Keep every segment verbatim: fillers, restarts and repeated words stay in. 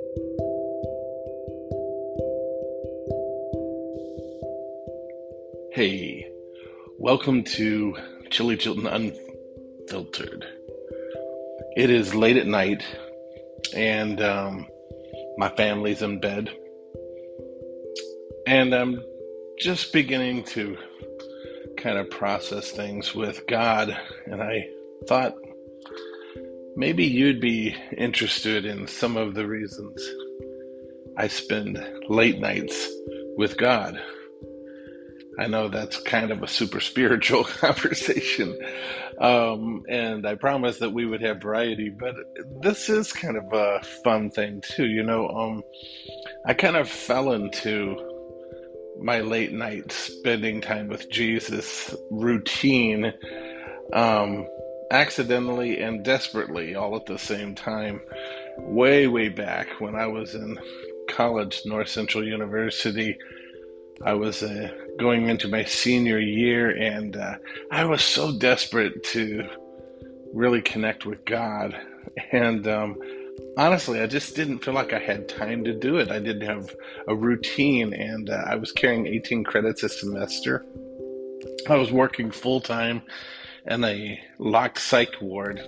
Hey, welcome to Chili Chilton Unfiltered. It is late at night, and um, my family's in bed, and I'm just beginning to kind of process things with God, and I thought maybe you'd be interested in some of the reasons I spend late nights with God. I know that's kind of a super spiritual conversation, um, and I promised that we would have variety, but this is kind of a fun thing too. You know, um, I kind of fell into my late night spending time with Jesus routine, um, accidentally and desperately all at the same time, way, way back when I was in college, North Central University. I was uh, going into my senior year, and uh, I was so desperate to really connect with God. And um, honestly, I just didn't feel like I had time to do it. I didn't have a routine, and uh, I was carrying eighteen credits a semester. I was working full time in a locked psych ward,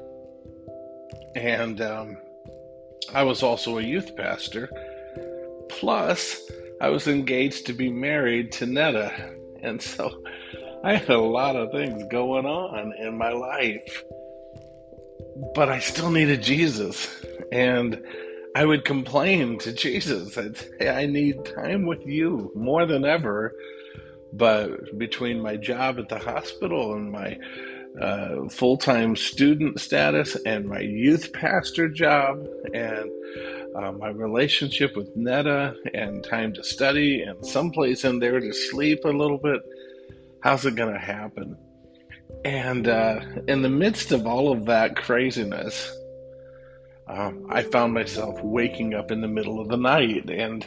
and um, I was also a youth pastor. Plus, I was engaged to be married to Netta. And so I had a lot of things going on in my life. But I still needed Jesus. And I would complain to Jesus. I'd say, I need time with you more than ever. But between my job at the hospital and my uh, full-time student status and my youth pastor job and Uh, my relationship with Netta and time to study and someplace in there to sleep a little bit. How's it going to happen? And uh, in the midst of all of that craziness, um, I found myself waking up in the middle of the night. And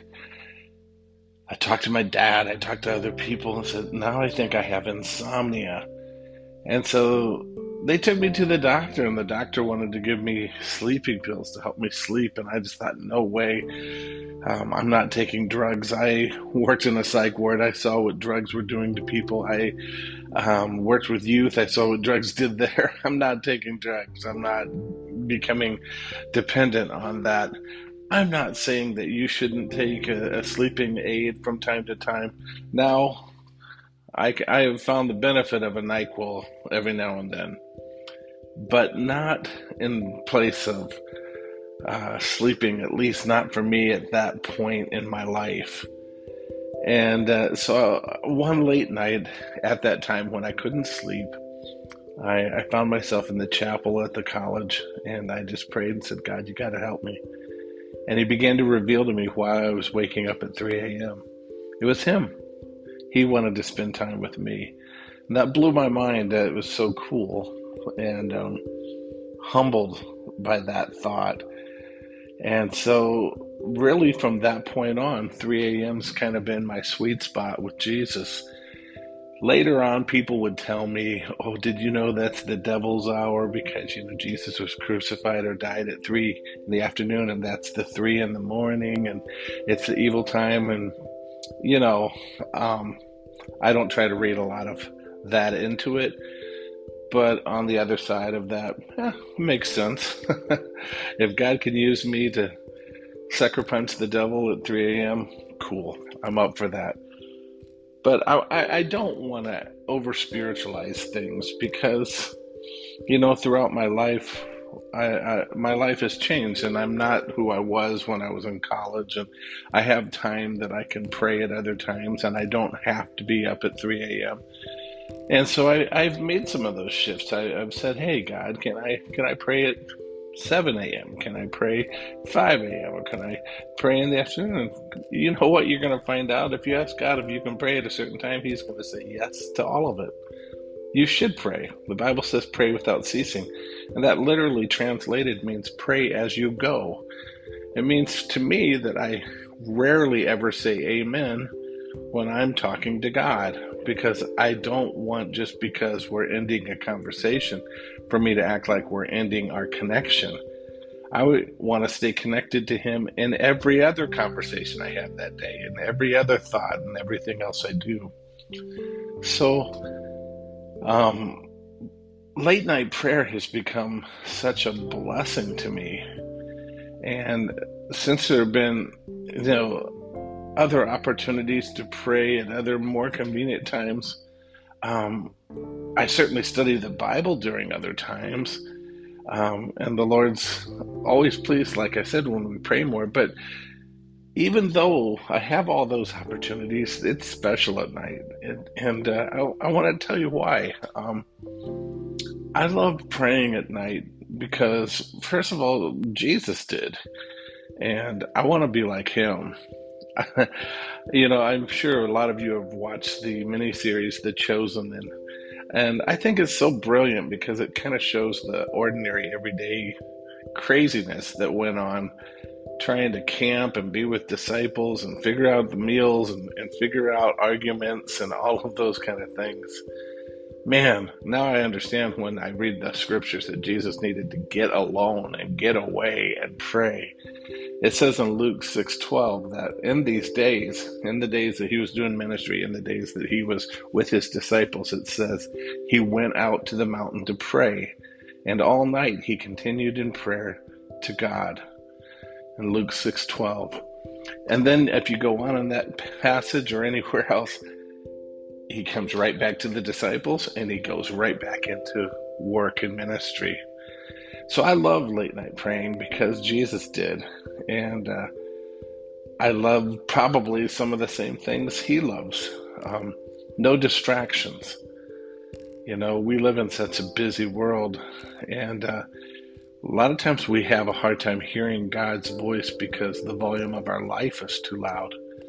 I talked to my dad, I talked to other people and said, now I think I have insomnia. And so they took me to the doctor, and the doctor wanted to give me sleeping pills to help me sleep. And I just thought, no way. Um, I'm not taking drugs. I worked in a psych ward. I saw what drugs were doing to people. I um, worked with youth. I saw what drugs did there. I'm not taking drugs. I'm not becoming dependent on that. I'm not saying that you shouldn't take a, a sleeping aid from time to time. Now, I, I have found the benefit of a NyQuil every now and then, but not in place of uh, sleeping, at least not for me at that point in my life. And uh, so one late night at that time when I couldn't sleep, I, I found myself in the chapel at the college, and I just prayed and said, God, you got to help me. And he began to reveal to me why I was waking up at three a.m. It was him. He wanted to spend time with me. And that blew my mind. That it was so cool, and um, humbled by that thought. And so really from that point on, three a.m.'s kind of been my sweet spot with Jesus. Later on, people would tell me, oh, did you know that's the devil's hour? Because, you know, Jesus was crucified or died at three in the afternoon, and that's the three in the morning, and it's the evil time. And, you know, um, I don't try to read a lot of that into it. But on the other side of that, eh, makes sense. If God can use me to sucker punch the devil at three a.m., cool. I'm up for that. But I, I, I don't want to over-spiritualize things because, you know, throughout my life, I, I, my life has changed, and I'm not who I was when I was in college, and I have time that I can pray at other times, and I don't have to be up at three a.m. And so I, I've made some of those shifts. I, I've said, hey, God, can I can I pray at seven a.m.? Can I pray five a.m.? Or can I pray in the afternoon? You know what you're going to find out? If you ask God if you can pray at a certain time, he's going to say yes to all of it. You should pray. The Bible says pray without ceasing. And that literally translated means pray as you go. It means to me that I rarely ever say amen when I'm talking to God, because I don't want, just because we're ending a conversation, for me to act like we're ending our connection. I would want to stay connected to him in every other conversation I have that day, and every other thought, and everything else I do. So, um, late night prayer has become such a blessing to me. And since there have been, you know, other opportunities to pray at other more convenient times, um, I certainly study the Bible during other times. Um, and the Lord's always pleased, like I said, when we pray more. But even though I have all those opportunities, it's special at night. And, and uh, I, I want to tell you why. Um, I love praying at night because, first of all, Jesus did. And I want to be like him. You know, I'm sure a lot of you have watched the miniseries The Chosen, and and I think it's so brilliant because it kind of shows the ordinary, everyday craziness that went on trying to camp and be with disciples and figure out the meals and, and figure out arguments and all of those kind of things. Man, now I understand when I read the scriptures that Jesus needed to get alone and get away and pray. It says in Luke six twelve that in these days, in the days that he was doing ministry, in the days that he was with his disciples, it says he went out to the mountain to pray, and all night he continued in prayer to God. In Luke six twelve. And then if you go on in that passage or anywhere else, he comes right back to the disciples and he goes right back into work and ministry. So I love late night praying because Jesus did. And uh, I love probably some of the same things he loves. Um, no distractions. You know, we live in such a busy world, and uh, a lot of times we have a hard time hearing God's voice because the volume of our life is too loud.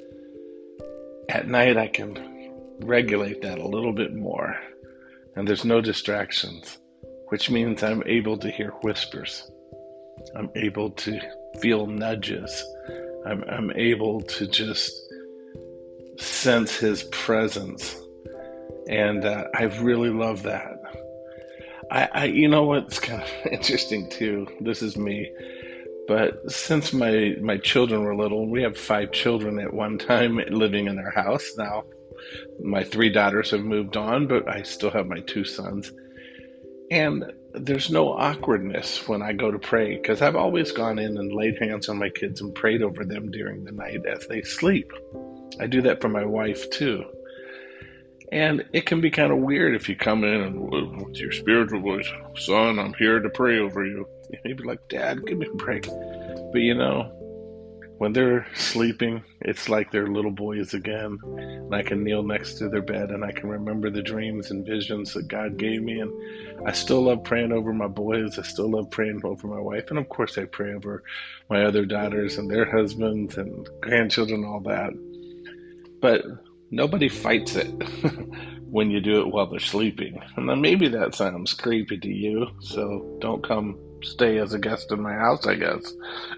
At night, I can regulate that a little bit more, and there's no distractions, which means I'm able to hear whispers. I'm able to feel nudges. I'm, I'm able to just sense his presence, and uh, I really love that. I, I, you know what's kind of interesting too, this is me, but since my, my children were little, we have five children at one time living in our house. Now, my three daughters have moved on, but I still have my two sons. And there's no awkwardness when I go to pray, because I've always gone in and laid hands on my kids and prayed over them during the night as they sleep. I do that for my wife too. And it can be kind of weird if you come in and with your spiritual voice, son, I'm here to pray over you. You'd be like, Dad, give me a break. But you know, when they're sleeping, it's like they're little boys again. And I can kneel next to their bed and I can remember the dreams and visions that God gave me. And I still love praying over my boys. I still love praying over my wife. And of course, I pray over my other daughters and their husbands and grandchildren, all that. But nobody fights it when you do it while they're sleeping. And then maybe that sounds creepy to you, so don't come stay as a guest in my house, I guess.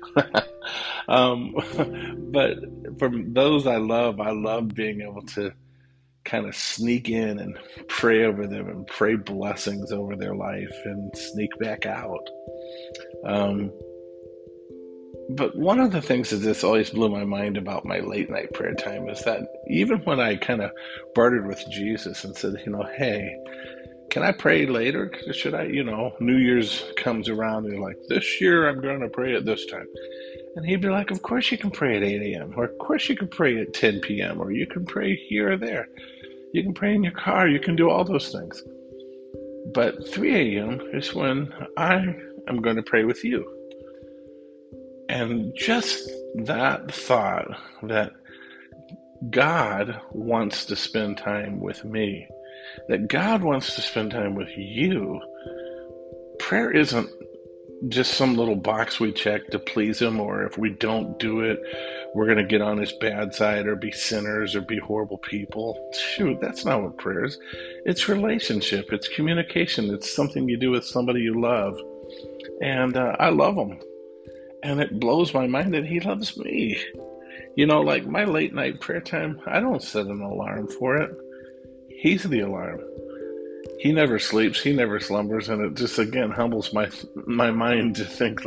um, but for those I love, I love being able to kind of sneak in and pray over them and pray blessings over their life and sneak back out. Um, But one of the things that just always blew my mind about my late night prayer time is that even when I kind of bartered with Jesus and said, you know, hey, can I pray later? Should I, you know, New Year's comes around and you're like, this year I'm going to pray at this time. And he'd be like, of course you can pray at eight a.m. or of course you can pray at ten p.m. or you can pray here or there. You can pray in your car. You can do all those things. But three a.m. is when I am going to pray with you. And just that thought that God wants to spend time with me, that God wants to spend time with you, prayer isn't just some little box we check to please him, or if we don't do it, we're going to get on his bad side or be sinners or be horrible people. Shoot, that's not what prayer is. It's relationship. It's communication. It's something you do with somebody you love. And uh, I love him. And it blows my mind that he loves me. You know, like my late night prayer time, I don't set an alarm for it. He's the alarm. He never sleeps. He never slumbers. And it just, again, humbles my my mind to think like,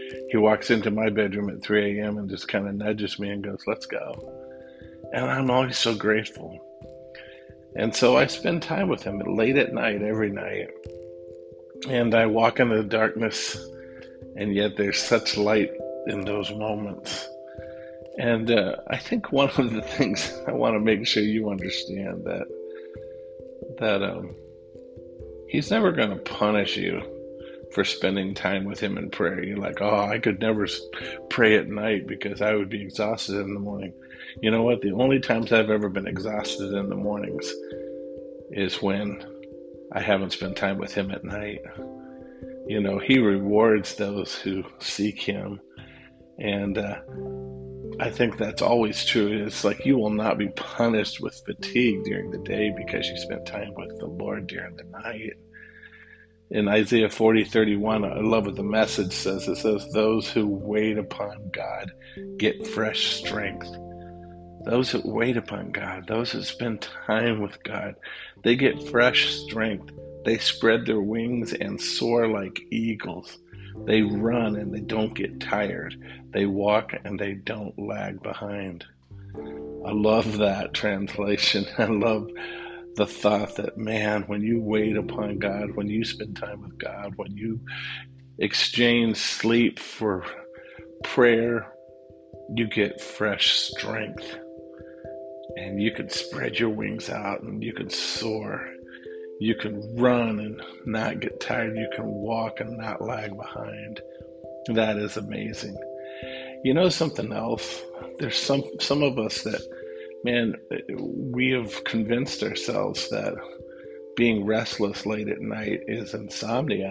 he walks into my bedroom at three a.m. and just kind of nudges me and goes, let's go. And I'm always so grateful. And so I spend time with him late at night, every night. And I walk into the darkness, and yet there's such light in those moments. And uh, I think one of the things I want to make sure you understand that that um, he's never going to punish you for spending time with him in prayer. You're like, oh, I could never pray at night because I would be exhausted in the morning. You know what? The only times I've ever been exhausted in the mornings is when I haven't spent time with him at night. You know, he rewards those who seek him. And uh, I think that's always true. It's like you will not be punished with fatigue during the day because you spent time with the Lord during the night. In Isaiah forty thirty-one, I love what the Message says. It says, those who wait upon God get fresh strength. Those that wait upon God, those that spend time with God, they get fresh strength. They spread their wings and soar like eagles. They run and they don't get tired. They walk and they don't lag behind. I love that translation. I love the thought that, man, when you wait upon God, when you spend time with God, when you exchange sleep for prayer, you get fresh strength. And you can spread your wings out and you can soar. You can run and not get tired. You can walk and not lag behind. That is amazing. You know something else? There's some some of us that, man, we have convinced ourselves that being restless late at night is insomnia.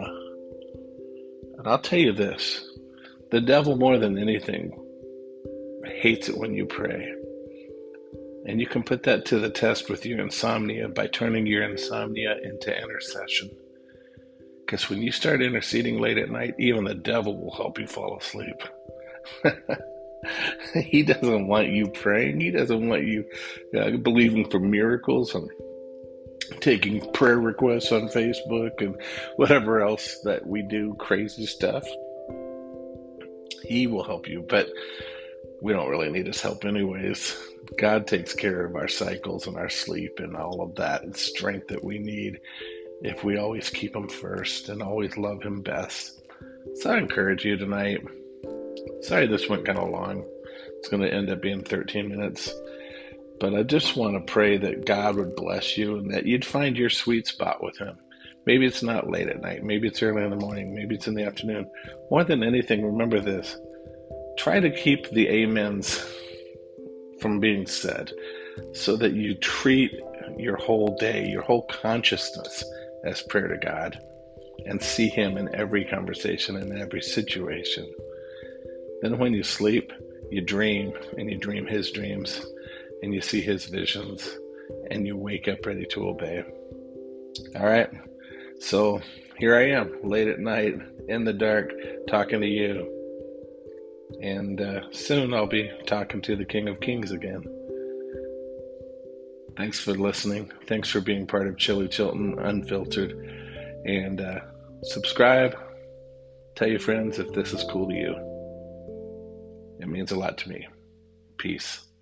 And I'll tell you this, the devil more than anything hates it when you pray. And you can put that to the test with your insomnia by turning your insomnia into intercession. Because when you start interceding late at night, even the devil will help you fall asleep. He doesn't want you praying. He doesn't want you uh, believing for miracles and taking prayer requests on Facebook and whatever else that we do, crazy stuff. He will help you, but we don't really need his help anyways. God takes care of our cycles and our sleep and all of that and strength that we need if we always keep him first and always love him best. So I encourage you tonight. Sorry this went kind of long. It's going to end up being thirteen minutes. But I just want to pray that God would bless you and that you'd find your sweet spot with him. Maybe it's not late at night. Maybe it's early in the morning. Maybe it's in the afternoon. More than anything, remember this. Try to keep the amens from being said so that you treat your whole day, your whole consciousness as prayer to God and see him in every conversation and every situation. Then when you sleep, you dream and you dream his dreams and you see his visions and you wake up ready to obey. All right. So here I am late at night in the dark talking to you. And uh, soon I'll be talking to the King of Kings again. Thanks for listening. Thanks for being part of Chili Chilton Unfiltered. And uh, subscribe. Tell your friends if this is cool to you. It means a lot to me. Peace.